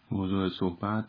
موضوع صحبت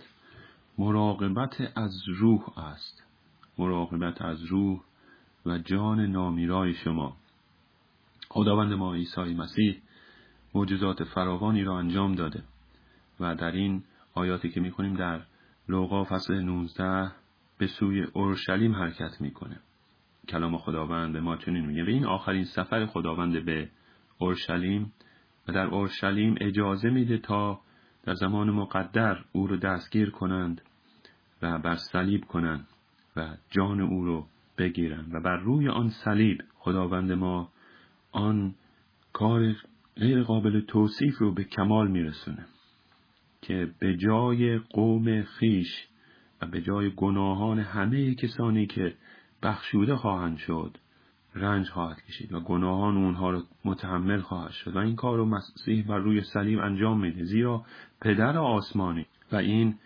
مراقبت از روح است. مراقبت از روح و جان نامیرای شما. خداوند ما عیسی مسیح معجزات فراوانی را انجام داده و در این آیاتی که می‌خونیم در لوقا فصل 19 به سوی اورشلیم حرکت می‌کنه. کلام خداوند به ما چنین میگه: به این آخرین سفر خداوند به اورشلیم و در اورشلیم اجازه میده تا در زمان مقدر او رو دستگیر کنند و بر صلیب کنند و جان او رو بگیرند و بر روی آن صلیب خداوند ما آن کار غیر قابل توصیف رو به کمال میرسونه که به جای قوم خیش و به جای گناهان همه کسانی که بخشوده خواهند شد رنج خواهد کشید و گناهان اونها رو متحمل خواهد شد و این کار رو مسیح بر روی صلیب انجام میده، زیرا پدر آسمانی و این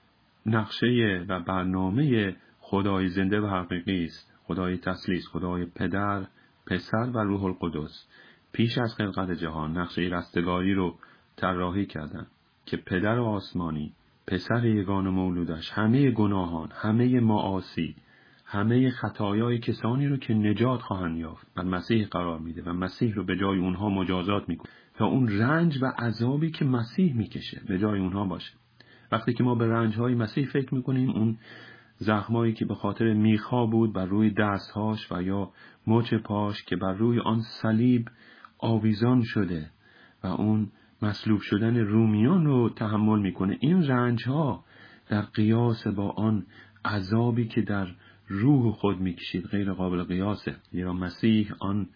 نقشه و برنامه خدای زنده و حقیقی است، خدای تثلیث، خدای پدر، پسر و روح القدس پیش از خلقت جهان نقشه رستگاری رو طراحی کردند که پدر آسمانی، پسر یگانه مولودش همه گناهان، همه معاصی، همه خطایای کسانی رو که نجات خواهند یافت و مسیح قرار میده و مسیح رو به جای اونها مجازات میکنه تا اون رنج و عذابی که مسیح میکشه به جای اونها باشه. وقتی که ما به رنج‌های مسیح فکر میکنیم، اون زخمایی که به خاطر میخا بود بر روی دستهاش و یا مچ پاش که بر روی آن صلیب آویزان شده و اون مصلوب شدن رومیان رو تحمل میکنه، این رنج‌ها در قیاس با آن عذابی که در روح خود میکشید غیر قابل قیاسه. زیرا مسیح آن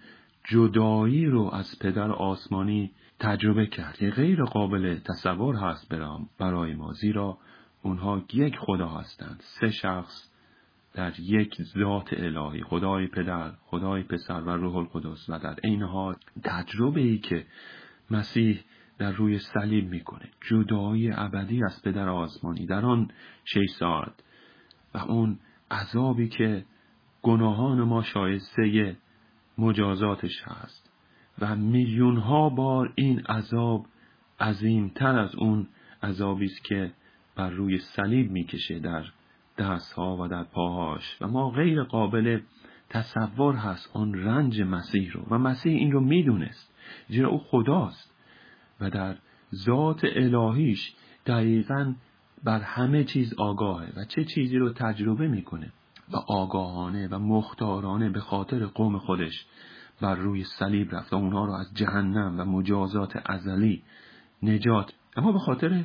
جدایی رو از پدر آسمانی تجربه کرد که غیر قابل تصور هست برای ما، زیرا اونها یک خدا هستند، سه شخص در یک ذات الهی، خدای پدر، خدای پسر و روح القدس. و در عین حال تجربه ای که مسیح در روی صلیب میکنه، جدایی ابدی از پدر آسمانی در آن 6 ساعت و اون عذابی که گناهان ما شایسته مجازاتش هست و میلیون ها بار این عذاب عظیمتر از اون عذابی است که بر روی صلیب میکشه در دستها و در پاهاش و ما غیر قابل تصور هست آن رنج مسیح رو. و مسیح این رو میدونست، زیرا او خداست و در ذات الهیش دقیقاً بر همه چیز آگاهه و چه چیزی رو تجربه میکنه و آگاهانه و مختارانه به خاطر قوم خودش بر روی صلیب رفت و اونها رو از جهنم و مجازات ازلی نجات. اما به خاطر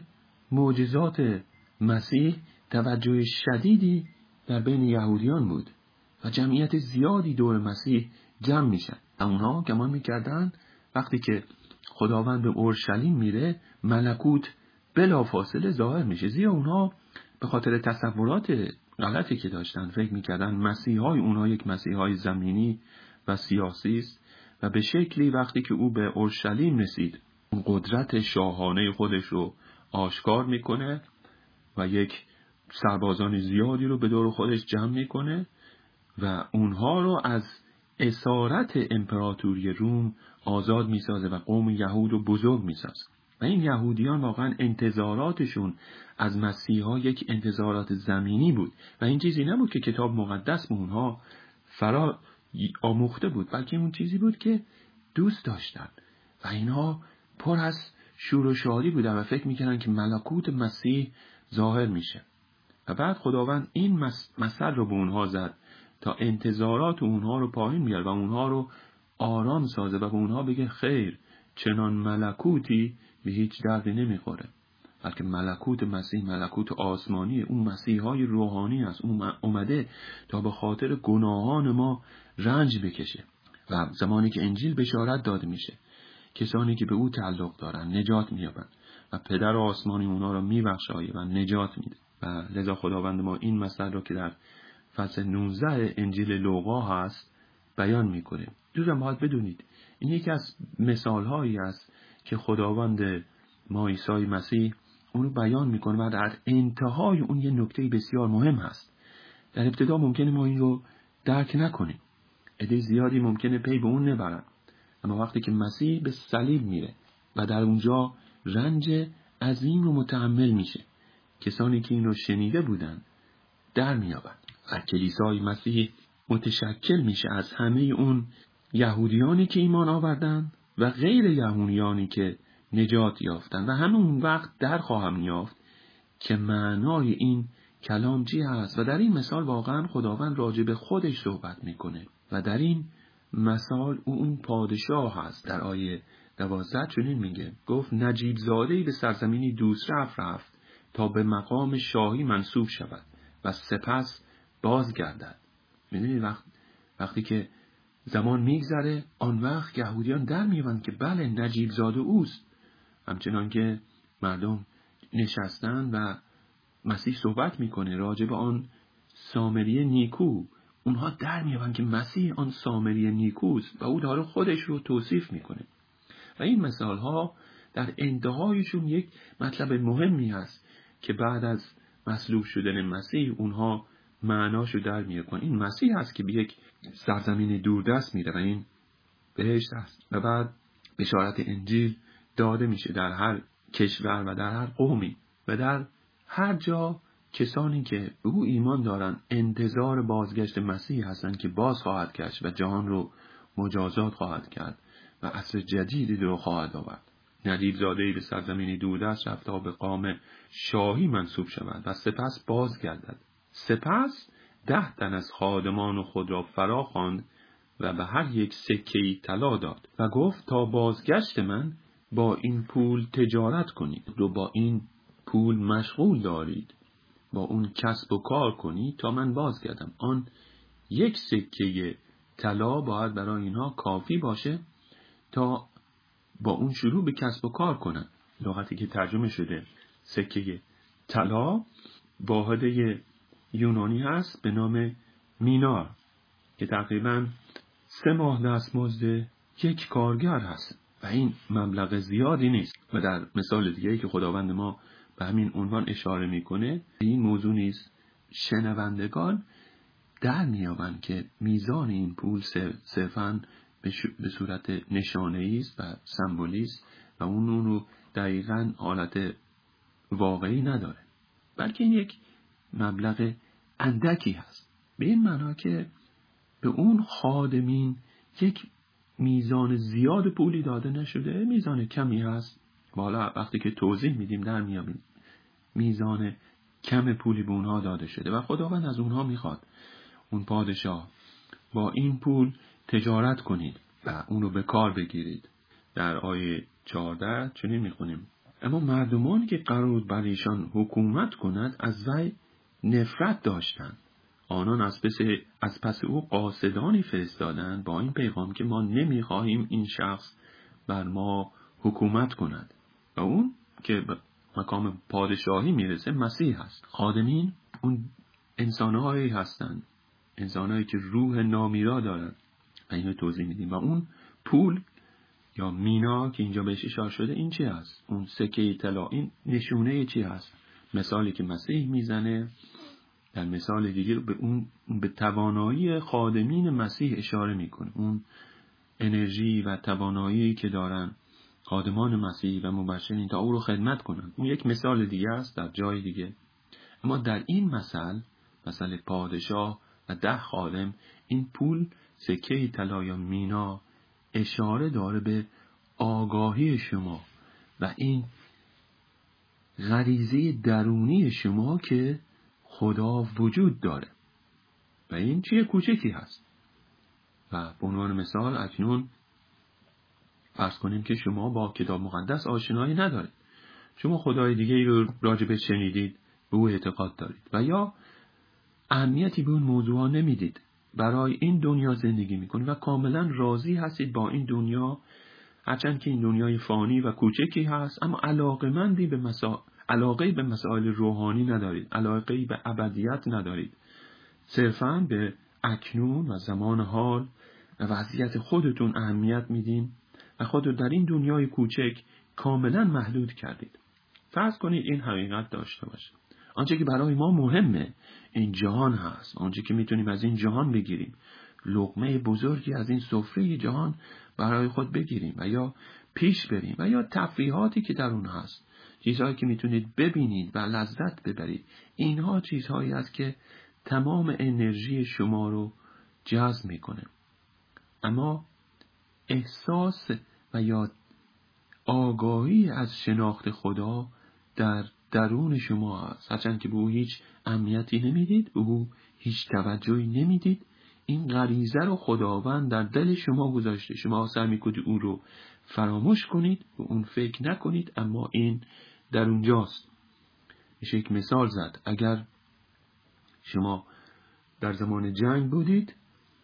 معجزات مسیح توجه شدیدی در بین یهودیان بود و جمعیت زیادی دور مسیح جمع میشن. اونها گمان میکردن وقتی که خداوند به اورشلیم میره ملکوت بلافاصله ظاهر میشه، زیرا اونها به خاطر تصورات غلطی که داشتن فکر میکردن مسیحای اونها یک مسیحای زمینی و سیاسی است و به شکلی وقتی که او به اورشلیم رسید اون قدرت شاهانه خودش رو آشکار میکنه و یک سربازان زیادی رو به دور خودش جمع میکنه و اونها رو از اسارت امپراتوری روم آزاد میسازه و قوم یهود رو بزرگ میسازه. و این یهودیان واقعا انتظاراتشون از مسیحا یک انتظارات زمینی بود و این چیزی نبود که کتاب مقدس به اونها فرا آموخته بود، بلکه اون چیزی بود که دوست داشتن و اینها پر از شور و شادی بودن و فکر میکنن که ملکوت مسیح ظاهر میشه. و بعد خداوند این مثل رو به اونها زد تا انتظارات اونها رو پایین بیاره و اونها رو آرام سازه و به اونها بگه خیر، چنان ملکوتی به هیچ دردی نمیخوره، بلکه ملکوت مسیح ملکوت آسمانی، اون مسیحای روحانی است. اون اومده تا به خاطر گناهان ما رنج بکشه و زمانی که انجیل بشارت داده میشه کسانی که به او تعلق دارن نجات مییابن و پدر آسمانی اونها رو میبخشایه و نجات میده. و لذا خداوند ما این مثل رو که در فصل 19 انجیل لوقا هست بیان میکنه. دوستان باید بدونید این یکی از مثالهایی است که خداوند ما عیسی مسیح اون رو بیان میکنه و در انتهای اون یه نکته بسیار مهم هست. در ابتدا ممکنه ما این رو درک نکنیم، عده زیادی ممکنه پی به اون نبرن، اما وقتی که مسیح به صلیب میره و در اونجا رنج عظیم رو متحمل میشه. کسانی که این رو شنیده بودن در میابند و کلیسای مسیح متشکل میشه از همه اون یهودیانی که ایمان آوردن و غیر یهودیانی که نجات یافتن و همون وقت در خواهم یافت که معنای این کلام چی هست. و در این مثال واقعا خداوند راجع به خودش صحبت میکنه و در این مثال اون پادشاه هست. در آیه 12 چنین میگه، گفت نجیب زاده‌ای به سرزمینی دوست رفت تا به مقام شاهی منصوب شود و سپس بازگردد. میدونید وقتی که زمان میگذره آن وقت یهودیان در میوند که بله نجیب زاده اوست. همچنان که مردم نشستن و مسیح صحبت میکنه راجع به آن سامری نیکو، اونها در میوند که مسیح آن سامری نیکوست و او داره خودش رو توصیف میکنه. و این مثال ها در انتهایشون یک مطلب مهمی هست که بعد از مصلوب شدن مسیح اونها معناشو در میارن. این مسیح هست که به یک سرزمین دوردست میره و این بهشت هست و بعد بشارت انجیل داده میشه در هر کشور و در هر قومی و در هر جا. کسانی که به او ایمان دارن انتظار بازگشت مسیح هستن که باز خواهد گشت و جهان رو مجازات خواهد کرد و عصر جدیدی رو خواهد آورد. نجیب زاده‌ای به سرزمینی دوردست رفت تا به قام شاهی منصوب شود و سپس بازگردد. سپس 10 تن از خادمان خود را فرا خواند و به هر یک سکه‌ای طلا داد و گفت تا بازگشت من با این پول تجارت کنید و با این پول مشغول دارید، با اون کسب و کار کنید تا من بازگردم. آن یک سکه طلا باید برای اینها کافی باشه تا با اون شروع به کسب و کار کنن. لغتی که ترجمه شده سکه طلا واحد یونانی هست به نام مینار که تقریباً 3 ماه دستمزد یک کارگر هست و این مبلغ زیادی نیست. و در مثال دیگه‌ای که خداوند ما به همین عنوان اشاره میکنه، این موضوع نیست. شنوندگان در میابند که میزان این پول صرفاً به صورت نشانه‌ای است و سمبولی است و اون رو دقیقاً حالت واقعی نداره، بلکه این یک مبلغ اندکی هست. به این معنا که به اون خادمین یک میزان زیاد پولی داده نشده، میزان کمی هست. بالا وقتی که توضیح میدیم در میابیم میزان کم پولی به اونها داده شده و خداوند از اونها میخواد اون پادشاه با این پول تجارت کنید و اونو به کار بگیرید. در آیه 14 چنین میخونیم، اما مردمان که قرار بر ایشان حکومت کند از وی نفرت داشتند. آنان از پس او قاصدانی فرستادند با این پیغام که ما نمیخواهیم این شخص بر ما حکومت کند. و اون که به مقام پادشاهی میرسه مسیح هست. خادمین اون انسانهایی هستند، انسانهایی که روح نامیرا دارن و اینو توضیح میدیم. و اون پول یا مینا که اینجا بهش اشاره شده این چی هست؟ اون سکه طلا این نشونه چی هست؟ مثالی که مسیح میزنه در مثال دیگه به توانایی خادمین مسیح اشاره میکنه. اون انرژی و توانایی که دارن خادمان مسیح و مبشرین تا او رو خدمت کنن. اون یک مثال دیگه است در جای دیگه. اما در این مثل پادشاه و 10 خادم، این پول سکه طلا یا مینا اشاره داره به آگاهی شما و این غریزه درونی شما که خدا وجود داره و این چیه کوچکی هست. و به عنوان مثال اکنون فرض کنیم که شما با کتاب مقدس آشنایی ندارید، شما خدای دیگه ای رو راجبش شنیدید، به او اعتقاد دارید و یا اهمیتی به اون موضوع نمیدید، برای این دنیا زندگی میکنید و کاملا راضی هستید با این دنیا، هرچند که این دنیای فانی و کوچکی هست، اما علاقه به مسائل روحانی ندارید، علاقه به ابدیت ندارید، صرفاً به اکنون و زمان حال و وضعیت خودتون اهمیت میدین و خود در این دنیای کوچک کاملا محدود کردید. فرض کنید این حقیقت داشته باشه، آنچه که برای ما مهمه این جهان هست، آنچه که میتونیم از این جهان بگیریم، لقمه بزرگی از این سفره جهان برای خود بگیریم و یا پیش بریم و یا تفریحاتی که در اون هست چیزهایی که میتونید ببینید و لذت ببرید. اینها چیزهایی است که تمام انرژی شما رو جذب میکنه. اما احساس و یا آگاهی از شناخت خدا در درون شما هست. هرچند که به او هیچ اهمیتی نمیدید، به او هیچ توجهی نمیدید، این غریزه رو خداوند در دل شما گذاشته. شما سعی میکنید او رو فراموش کنید، به اون فکر نکنید، اما این در اونجاست. میشه یک مثال زد. اگر شما در زمان جنگ بودید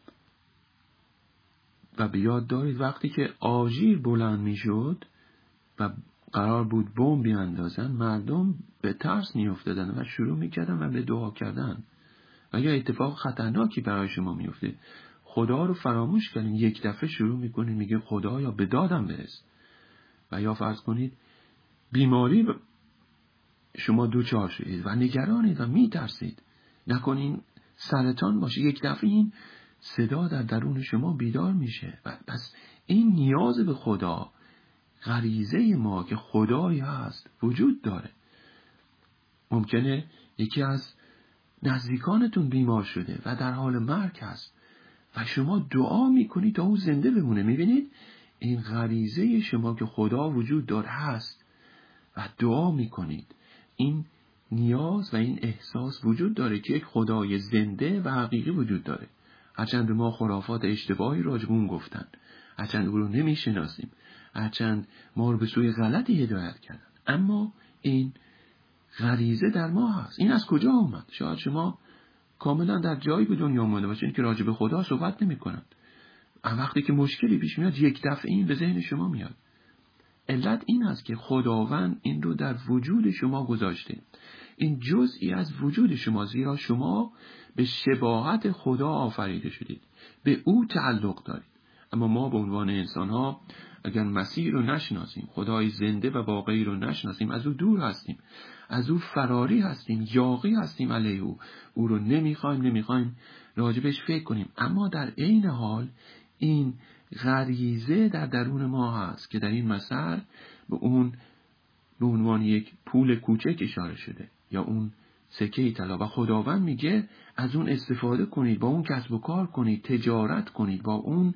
و بیاد دارید وقتی که آژیر بلند میشد و قرار بود بمب بیاندازن، مردم به ترس میافتادن و شروع میکردن و به دعا کردن. و یا اتفاق خطرناکی برای شما میفته، خدا رو فراموش کردین، یک دفعه شروع میکنید میگه خدایا به دادم برس. و یا فرض کنید بیماری شما دوچار شدید و نگرانید و میترسید نکنین سرطان باشه، یک دفعه این صدا در درون شما بیدار میشه. و پس این نیاز به خدا، غریزه ما که خدایی هست وجود داره. ممکنه یکی از نزدیکانتون بیمار شده و در حال مرگ هست و شما دعا میکنید تا او زنده بمونه. میبینید این غریزه شما که خدا وجود داره هست و دعا میکنید. این نیاز و این احساس وجود داره که یک خدای زنده و حقیقی وجود داره. هرچند به ما خرافات اشتباهی راجب اون گفتن، هرچند او رو نمیشناسیم، هرچند ما رو به سوی غلطی هدایت کردن، اما این غریزه در ما هست. این از کجا اومد؟ شاید شما کاملا در جایی به دنیا اومده باشین که راجب خدا صحبت نمی کنند. وقتی که مشکلی پیش میاد یک دفعه این به ذهن شما میاد. علت این است که خداوند این رو در وجود شما گذاشته. این جزئی از وجود شما، زیرا شما به شباهت خدا آفریده شدید، به او تعلق دارید. اما ما به عنوان انسان ها اگر مسیح رو نشناسیم، خدای زنده و واقعی رو نشناسیم، از او دور هستیم، از او فراری هستیم، یاغی هستیم علیه او رو نمیخوایم راجبش فکر کنیم. اما در عین حال این غریزه در درون ما هست که در این مثل به اون به عنوان یک پول کوچک اشاره شده یا اون سکه طلا، و خداوند میگه از اون استفاده کنید، با اون کسب و کار کنید، تجارت کنید، با اون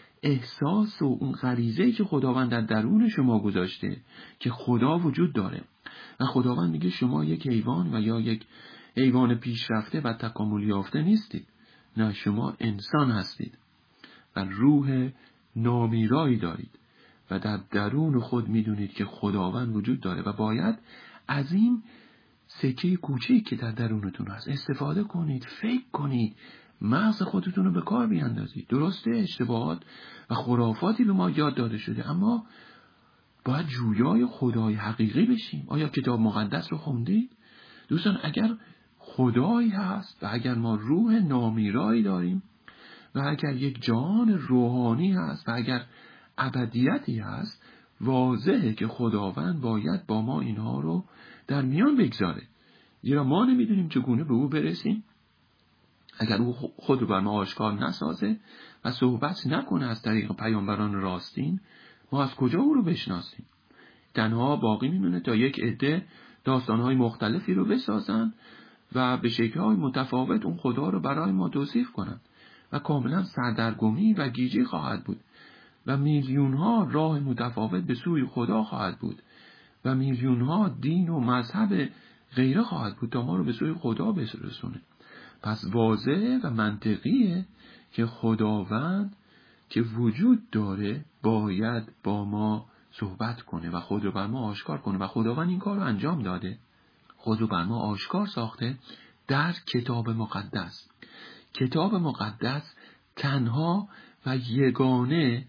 احساس و اون غریزه‌ای که خداوند در درون شما گذاشته که خدا وجود داره. و خداوند میگه شما یک حیوان و یا یک حیوان پیشرفته و تکامل یافته نیستید، نه، شما انسان هستید و روح نامیرایی دارید و در درون خود میدونید که خداوند وجود داره و باید از این سکه کوچکی که در درونتون هست استفاده کنید، فکر کنید، مغز خودتون رو به کار بیاندازید. درسته اشتباهات و خرافاتی به ما یاد داده شده، اما باید جویای خدای حقیقی بشیم. آیا کتاب مقدس رو خوندید؟ دوستان، اگر خدایی هست و اگر ما روح نامیرایی داریم و اگر یک جان روحانی هست و اگر ابدیتی هست، واضحه که خداوند باید با ما اینها رو در میان بگذاره، زیرا ما نمیدونیم چگونه به او برسیم. اگر او خود رو بر ما آشکار نسازه و صحبت نکنه از طریق پیامبران راستین، ما از کجا او رو بشناسیم؟ تنها باقی میمونه تا یک عده داستانهای مختلفی رو بسازن و به شکل‌های متفاوت اون خدا رو برای ما توصیف کنن و کاملا سردرگمی و گیجی خواهد بود و میلیون‌ها راه متفاوت به سوی خدا خواهد بود و میلیون‌ها دین و مذهب غیره خواهد بود تا ما رو به سوی خدا برسونه. پس واضحه و منطقیه که خداوند که وجود داره باید با ما صحبت کنه و خود رو بر ما آشکار کنه و خداوند این کار رو انجام داده، خود رو بر ما آشکار ساخته در کتاب مقدس. کتاب مقدس تنها و یگانه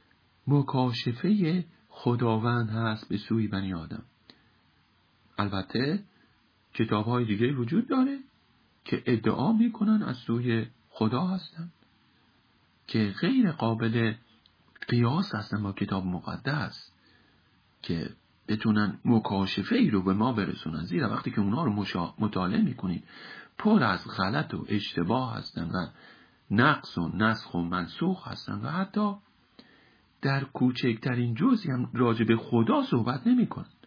مکاشفه خداوند هست به سوی بنی آدم. البته کتاب‌های دیگه وجود داره که ادعا میکنن از سوی خدا هستن که غیر قابل قیاس هستن با کتاب مقدس که بتونن مکاشفه ای رو به ما برسونن، زیرا وقتی که اونا رو مطالعه میکنید پر از غلط و اشتباه هستن و نقص و نسخ و منسوخ هستن و حتی در کوچکترین جزئی هم راجع به خدا صحبت نمی کنن.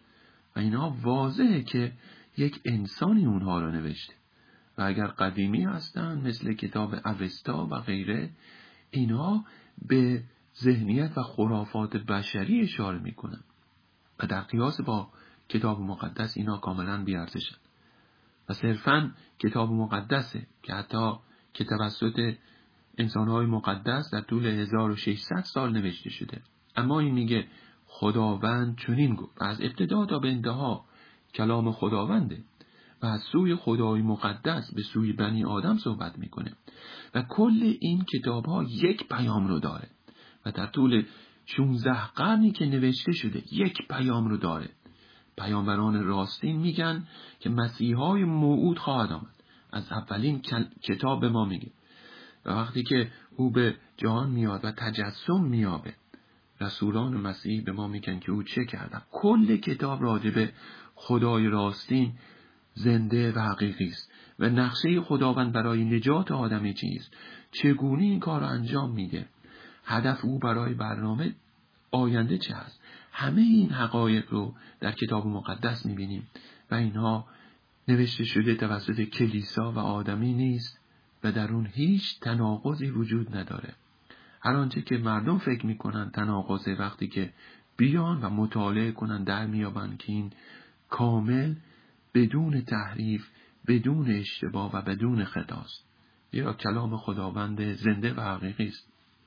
و اینا واضحه که یک انسانی اونها رو نوشته. و اگر قدیمی هستن مثل کتاب اوستا و غیره، اینا به ذهنیت و خرافات بشری اشاره میکنن و در قیاس با کتاب مقدس اینا کاملا بی‌ارزشن و صرفاً کتاب مقدسه که حتی که توسط انسان‌های مقدس در طول 1600 سال نوشته شده. اما این میگه خداوند چنین گفت و از ابتدا تا به انتها کلام خداونده و از سوی خدای مقدس به سوی بنی آدم صحبت میکنه و کل این کتاب‌ها یک پیام رو داره و در طول 16 قرنی که نوشته شده یک پیام رو داره. پیامبران راستین میگن که مسیحای موعود خواهد آمد. از اولین کتاب به ما میگه و وقتی که او به جهان میاد و تجسم میابه، رسولان مسیح به ما میگن که او چه کرده. کل کتاب راجب خدای راستین زنده و حقیقی است و نقشه خداوند برای نجات آدمی چیست، چگونه این کار رو انجام میده، هدف او برای برنامه آینده چه است. همه این حقایق رو در کتاب مقدس میبینیم و اینها نوشته شده توسط کلیسا و آدمی نیست و در اون هیچ تناقضی وجود نداره. هر آنچه که مردم فکر میکنن تناقضه، وقتی که بیان و مطالعه کنن در میابن که این کامل بدون تحریف، بدون اشتباه و بدون خطاست. زیرا کلام خداوند زنده و حقیقی است.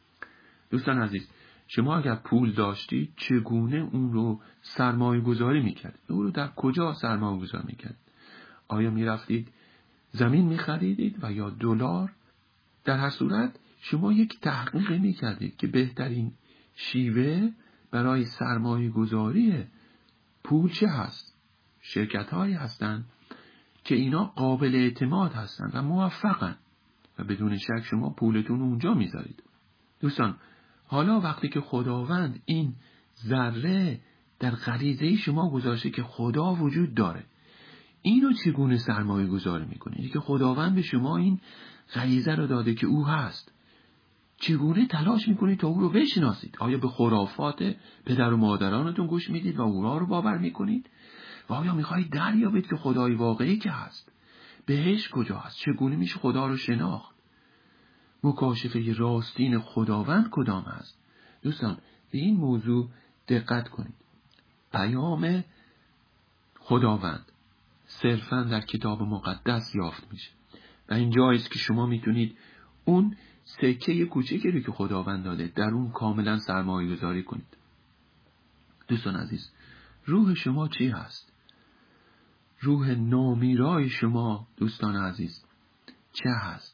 دوستان عزیز، شما اگر پول داشتید چگونه اون رو سرمایه گذاری میکرد؟ اون رو در کجا سرمایه گذاری میکرد؟ آیا میرفتید زمین میخریدید و یا دلار؟ در هر صورت شما یک تحقیق میکردید که بهترین شیوه برای سرمایه گذاری پول چه هست. شرکت هایی هستن که اینا قابل اعتماد هستن و موفقن و بدون شک شما پولتون اونجا میذارید. دوستان، حالا وقتی که خداوند این ذره در غریزه شما گذاشته که خدا وجود داره، اینو چگونه سرمایه گذاری میکنید که خداوند به شما این غریزه رو داده که او هست؟ چگونه تلاش میکنید تا او رو بشناسید؟ آیا به خرافات پدر و مادرانتون گوش میدید و اونها رو باور میکنید؟ و آیا میخواهید دریابید که خدای واقعی که هست؟ بهشت کجا هست؟ چگونه میشه خدا رو شناخت؟ مکاشفه راستین خداوند کدام است؟ دوستان، به این موضوع دقت کنید. پیام خداوند صرفاً در کتاب مقدس یافت میشه و این جاییست که شما میتونید اون سکه کوچکی رو که خداوند داده در اون کاملا سرمایه گذاری کنید. دوستان عزیز، روح شما چی هست؟ روح نامیرای شما دوستان عزیز چه هست؟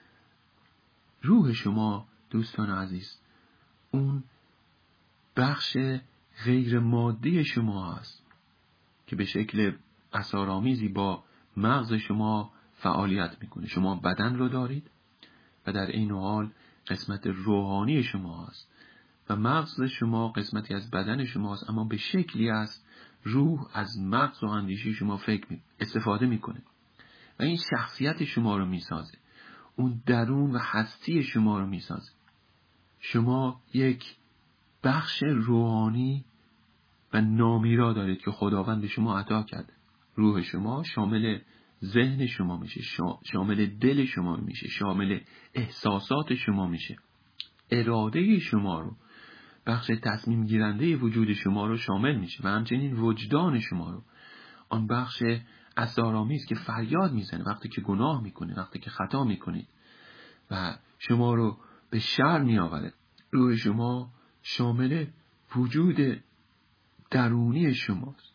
روح شما دوستان عزیز اون بخش غیر مادی شما هست که به شکل اثرآمیزی با مغز شما فعالیت میکنه. شما بدن رو دارید و در این حال قسمت روحانی شما هست و مغز شما قسمتی از بدن شما هست، اما به شکلی است روح از مغز و اندیشه شما استفاده میکنه و این شخصیت شما رو میسازه، اون درون و هستی شما رو میسازه. شما یک بخش روحانی و نامیرا دارید که خداوند به شما عطا کرده. روح شما شامل ذهن شما میشه، شامل دل شما میشه، شامل احساسات شما میشه، اراده شما رو، بخش تصمیم گیرنده وجود شما رو شامل میشه و همچنین وجدان شما رو، آن بخش اسرارآمیز که فریاد میزنه وقتی که گناه میکنه، وقتی که خطا میکنید و شما رو به شر میآوره. روح شما شامل وجود درونی شماست.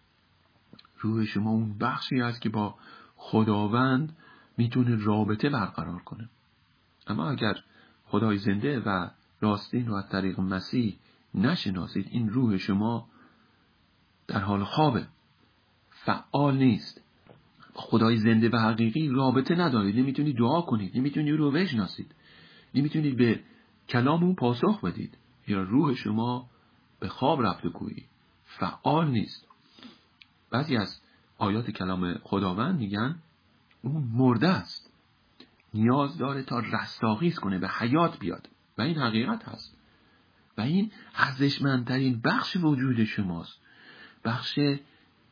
روح شما اون بخشی است که با خداوند میتونه رابطه برقرار کنه. اما اگر خدای زنده و راستین رو از طریق مسیح نشناسید، این روح شما در حال خوابه، فعال نیست. خدای زنده و حقیقی رابطه ندارید، نمیتونید دعا کنید، نمیتونید او رو بشناسید، نمیتونید به کلام اون پاسخ بدید، یا روح شما به خواب رفته گویی، فعال نیست. بعضی از آیات کلام خداوند میگن اون مرده است، نیاز داره تا رستاخیز کنه، به حیات بیاد و این حقیقت هست و این ارزشمندترین بخش وجود شماست، بخش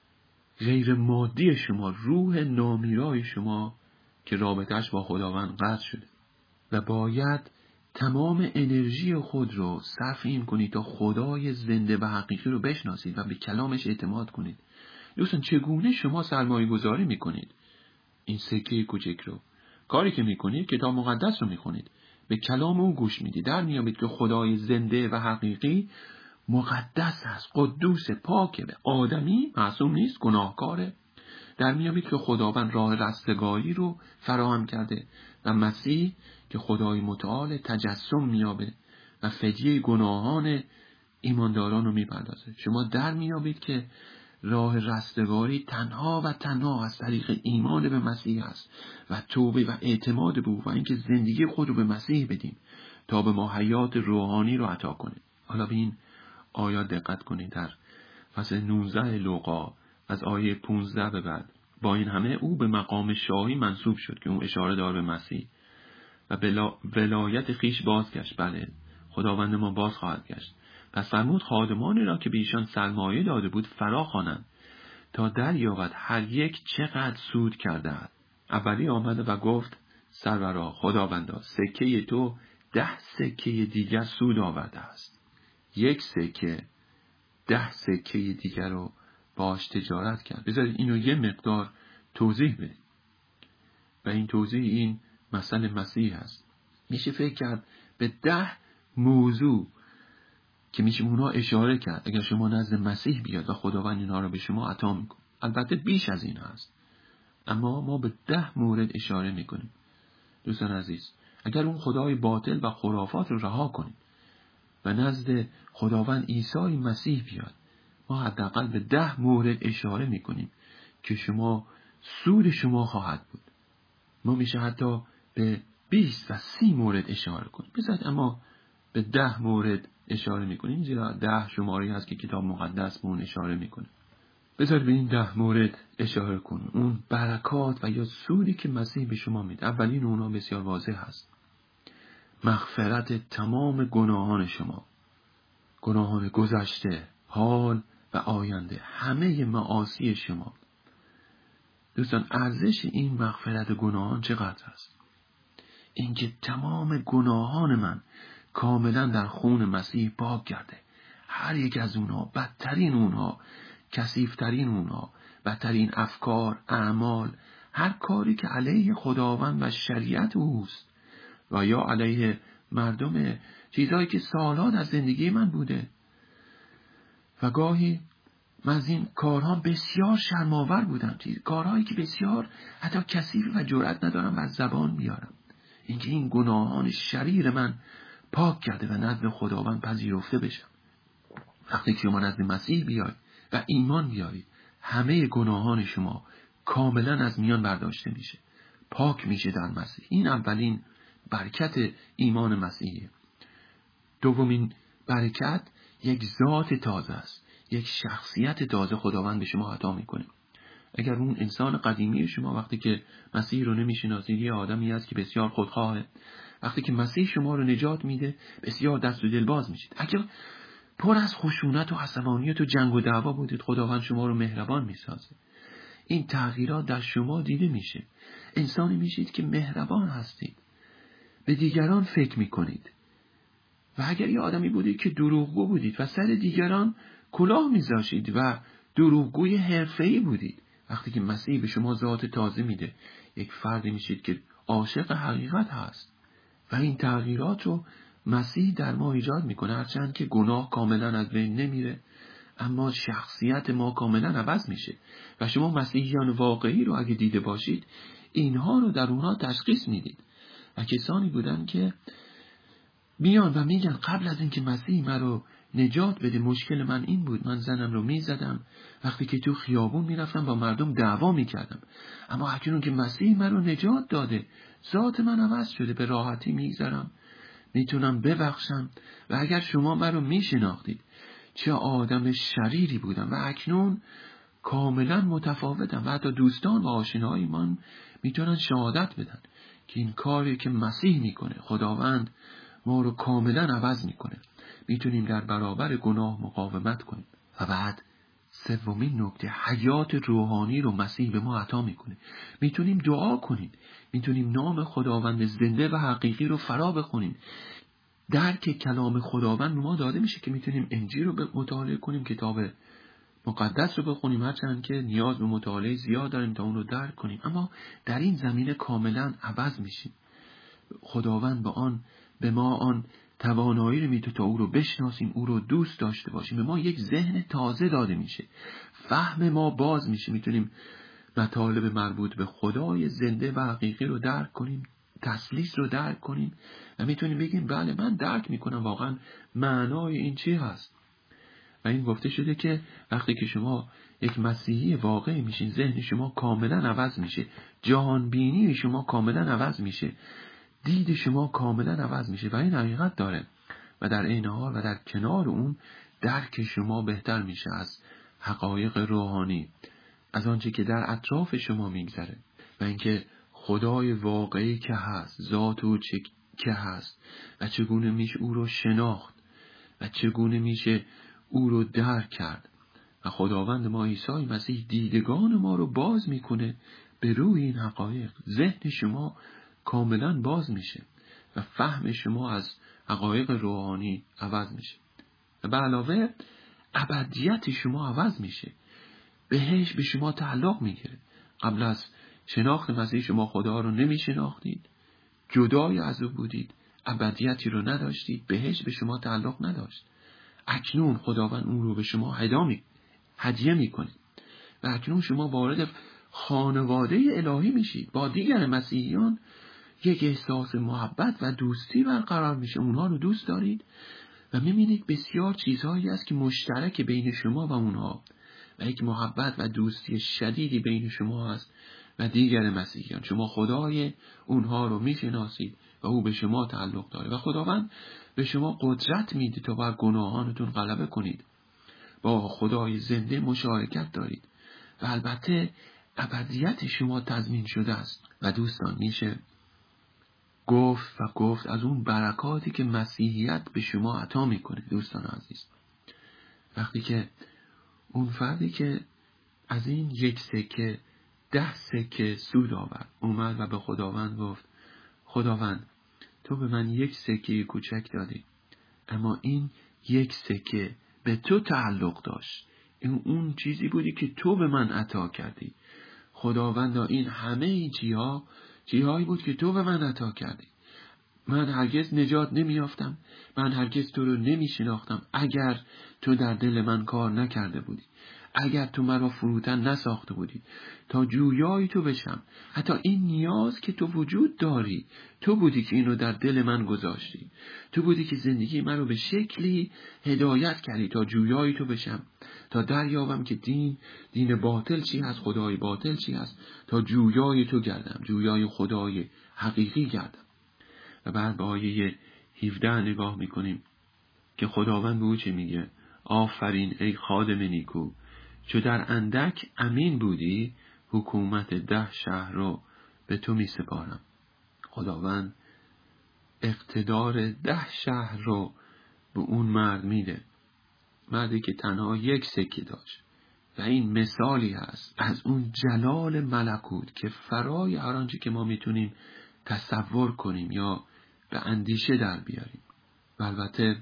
غیر مادی شما، روح نامیرای شما که رابطهش با خداوند قطع شده و باید تمام انرژی خود رو صرف این کنید تا خدای زنده و حقیقی رو بشناسید و به کلامش اعتماد کنید. دوستان چگونه شما سرمایه گذاری میکنید این سکه کوچک رو؟ کاری که میکنید کتاب مقدس رو میخونید، به کلام او گوش میدید، در میابید که خدای زنده و حقیقی مقدس است، قدوس، پاکه، آدمی، معصوم نیست، گناهکاره. در میابید که خداوند راه رستگاری رو فراهم کرده و مسیح که خدای متعال تجسم میابه و فدیه گناهان ایمانداران رو میپردازه. شما در میابید که راه رستگاری تنها و تنها از طریق ایمان به مسیح است و توبه و اعتماد به او و اینکه زندگی خود رو به مسیح بدیم تا به ما حیات روحانی رو عطا کنه. حالا به این آیات دقت کنید. در فصل 19 لوقا از آیه 15 به بعد، با این همه او به مقام شاهی منصوب شد که اون اشاره داره به مسیح و ولایت خیش بازگشت. بله، خداوند ما باز خواهد گشت. پس فرمود خادمانی را که به ایشان سرمایه داده بود فرا خوانند تا دریابد هر یک چقدر سود کرده است. اولی آمد و گفت سرورا، خداوندا، سکه تو 10 سکه دیگر سود آورده است. 1 سکه 10 سکه دیگر رو باش تجارت کرد. بذارید اینو یه مقدار توضیح بدید و این توضیح این مسئله مسیح هست. میشه فکر کرد به 10 موضوع که میشه اونا اشاره کرد اگر شما نزد مسیح بیاد و خداوند اینا رو به شما عطا میکنه. البته بیش از این هست، اما ما به 10 مورد اشاره میکنیم. دوستان عزیز، اگر اون خدای باطل و خرافات رو رها کنیم و نزد خداوند عیسی مسیح بیاد، ما حداقل به 10 مورد اشاره میکنیم که شما سود شما خواهد بود. ما میشه حتی به 20 و 30 مورد اشاره کنیم. بذارید اما به 10 مورد اشاره میکنیم، زیرا 10 شماری هست که کتاب مقدس به اون اشاره میکنه. بذارید به این 10 مورد اشاره کنیم، اون برکات و یا سودی که مسیح به شما میده. اولین اونها بسیار واضح هست: مغفرت تمام گناهان شما، گناهان گذشته، حال و آینده، همه معاصی شما. دوستان، ارزش این مغفرت گناهان چقدر است؟ اینکه تمام گناهان من کاملا در خون مسیح پاک کرده. هر یک از اونها، بدترین اونها، کثیفترین اونها، بدترین افکار، اعمال، هر کاری که علیه خداوند و شریعت اوست و یا علیه مردم، چیزهایی که سالها در زندگی من بوده و گاهی من از این کارها بسیار شرم‌آور بودم، کارهایی که بسیار حتی کثیف و جرأت ندارم از زبان بیارم. اینکه این گناهان شریر من پاک کرده و نزد خداوند پذیرفته بشم. وقتی که شما نزد مسیح بیای و ایمان بیاری، همه گناهان شما کاملا از میان برداشته میشه، پاک میشه در مسیح. این اولین برکت ایمان مسیحیه. دومین برکت یک ذات تازه است، یک شخصیت تازه خداوند به شما عطا میکنه. اگر اون انسان قدیمی شما وقتی که مسیح رو نمیشناسید یه آدمی است که بسیار خودخواهه، وقتی که مسیح شما رو نجات میده بسیار دست و دلباز میشید. اگر پر از خشونت و عصبانیت و جنگ و دعوا بودید، خداوند شما رو مهربان میسازه. این تغییرات در شما دیده میشه. انسانی میشید که مهربان هستید، به دیگران فکر میکنید. و اگر یه آدمی بودید که دروغگو بودید و سر دیگران کلاه میذاشید و دروغگوی حرفه‌ای بودید، وقتی که مسیح به شما ذات تازه میده، یک فردی میشید که عاشق حقیقت هست و این تغییرات رو مسیح در ما ایجاد میکنه. هرچند که گناه کاملا از بین نمیره، اما شخصیت ما کاملا عوض میشه و شما مسیحیان واقعی رو اگه دیده باشید، اینها رو در اونها تشخیص میدید. و کسانی بودن که میان و میگن قبل از اینکه مسیح من رو نجات بده، مشکل من این بود، من زنم رو میزدم، وقتی که تو خیابون میرفتم با مردم دعوا میکردم، اما اکنون که مسیح من رو نجات داده، ذات من عوض شده، به راحتی میگذرم، میتونم ببخشم. و اگر شما من رو میشناختید چه آدم شریری بودم و اکنون کاملا متفاوتم و حتی دوستان و آشنایی من میتونن شهادت بدن که این کاری که مسیح میکنه، خداوند ما رو کاملا عوض میکنه. میتونیم در برابر گناه مقاومت کنیم. و بعد سومین نکته، حیات روحانی رو مسیح به ما عطا میکنه. میتونیم دعا کنیم، میتونیم نام خداوند زنده و حقیقی رو فرا بخونیم. درک کلام خداوند ما داده میشه که میتونیم انجیل رو مطالعه کنیم، کتاب مقدس رو بخونیم، هرچند که نیاز به مطالعه زیاد داریم تا اون رو درک کنیم، اما در این زمینه کاملا عوض میشیم. خداوند به ما آن توانایی رو میده تا او رو بشناسیم، او رو دوست داشته باشیم. به ما یک ذهن تازه داده میشه، فهم ما باز میشه، میتونیم مطالب مربوط به خدای زنده و حقیقی رو درک کنیم، تثلیث رو درک کنیم و میتونیم بگیم بله من درک میکنم واقعا معنای این چی هست. و این گفته شده که وقتی که شما یک مسیحی واقعی میشین، ذهن شما کاملا عوض میشه، جهان بینی شما کاملا عوض میشه، دید شما کاملا عوض میشه و این حقیقت داره. و در عین حال و در کنار اون درک شما بهتر میشه از حقایق روحانی، از آنچه که در اطراف شما میگذره و اینکه خدای واقعی که هست، ذات او که هست و چگونه میشه او رو شناخت و چگونه میشه او رو درک کرد. و خداوند ما عیسی مسیح دیدگان ما رو باز میکنه به روی این حقایق. ذهن شما کاملا باز میشه و فهم شما از حقایق روحانی عوض میشه و به علاوه ابدیت شما عوض میشه. بهشت به شما تعلق میگیره. قبل از شناخت مسیح شما خدا رو نمیشناختید، جدای از او بودید، ابدیتی رو نداشتید، بهشت به شما تعلق نداشت. اکنون خداوند اون رو به شما هدیه میکنه و اکنون شما وارد خانواده الهی میشید. با دیگر مسیحیان یک احساس محبت و دوستی برقرار میشه. اونها رو دوست دارید و میبینید بسیار چیزهایی هست که مشترک بین شما و اونها و یک محبت و دوستی شدیدی بین شما هست و دیگر مسیحیان. شما خدای اونها رو میشناسید و او به شما تعلق داره و خداوند به شما قدرت میده تا بر گناهانتون غلبه کنید. با خدای زنده مشارکت دارید و البته ابدیت شما تضمین شده است. و دوستان میشه گفت از اون برکاتی که مسیحیت به شما عطا میکنه. دوستان عزیز، وقتی که اون فردی که از این 1 سکه 10 سکه سود آورد اومد و به خداوند گفت خداوند تو به من 1 سکه کوچک دادی، اما این 1 سکه به تو تعلق داشت، این اون چیزی بودی که تو به من عطا کردی. خداوند این همه چیزهایی بود که تو به من عطا کردی. من هرگز نجات نمیافتم، من هرگز تو رو نمیشناختم اگر تو در دل من کار نکرده بودی، اگر تو مرا فروتن نساخته بودی تا جویای تو بشم. حتی این نیاز که تو وجود داری، تو بودی که اینو در دل من گذاشتی، تو بودی که زندگی من رو به شکلی هدایت کردی تا جویای تو بشم، تا دریابم که دین باطل چی هست، خدای باطل چی هست، تا جویای تو گردم، جویای خدای حقیقی گردم. و بعد به آیه 17 نگاه میکنیم که خداوند به او چه میگه؟ آفرین ای خادم نیکو، چو در اندک امین بودی، حکومت 10 شهر رو به تو می سپارم. خداوند اقتدار 10 شهر رو به اون مرد میده، مردی که تنها 1 سکه داشت. و این مثالی هست از اون جلال ملکوت که فرای هر آنچه که ما میتونیم تصور کنیم یا به اندیشه در بیاریم. و البته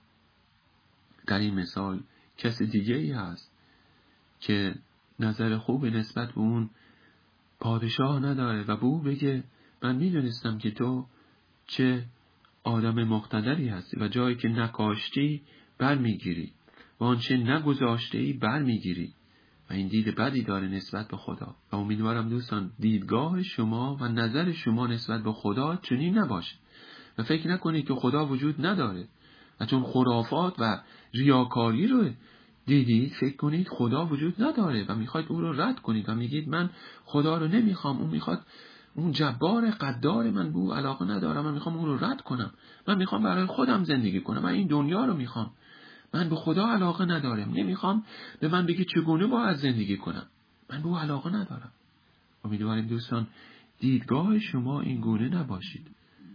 در این مثال کس دیگه ای هست که نظر خوب نسبت به اون پادشاه نداره و به او بگه من میدونستم که تو چه آدم مقتدری هستی و جایی که نکاشتی بر میگیری و آنچه نگذاشتی بر میگیری. و این دید بدی داره نسبت به خدا و امیدوارم دوستان دیدگاه شما و نظر شما نسبت به خدا چنین نباشه و فکر نکنید که خدا وجود نداره و چون خرافات و ریاکاری رو دیدید فکر کنید خدا وجود نداره و میخواید او رو رد کنید و میگید من خدا رو نمیخوام، اون میخواد، اون جبار قدار، من به او علاقه ندارم، من میخوام اون رو رد کنم، من میخوام برای خودم زندگی کنم، من این دنیا رو میخوام، من به خدا علاقه ندارم، نمیخوام به من بگی چگونه باید زندگی کنم، من به او علاقه ندارم. امیدواریم دوستان دیدگاه شما این گونه نباشید.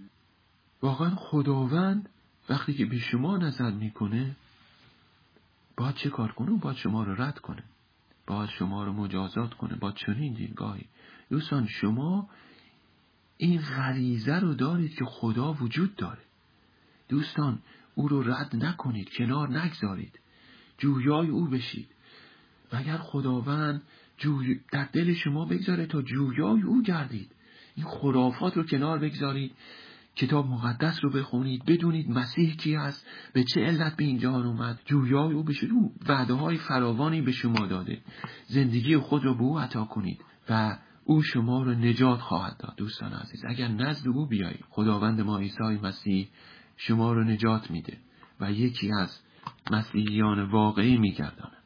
واقعا خداوند وقتی که به شما نظر میکنه باید چه کار کنه؟ باید شما رو رد کنه، باید شما رو مجازات کنه با چنین دیدگاهی. دوستان شما این غریزه رو دارید که خدا وجود داره. دوستان او رو رد نکنید، کنار نگذارید، جویای او بشید. مگر خداوند در دل شما بگذاره تا جویای او گردید؟ این خرافات رو کنار بگذارید، کتاب مقدس رو بخونید، بدونید مسیح کی است، به چه علت به این جهان اومد، جویای او بشید. او وعده های فراوانی به شما داده، زندگی خود رو به او عطا کنید و او شما رو نجات خواهد داد. دوستان عزیز، اگر نزد او بیایید، خداوند ما عیسی مسیح شما رو نجات میده و یکی از مسیحیان واقعی میگرداند.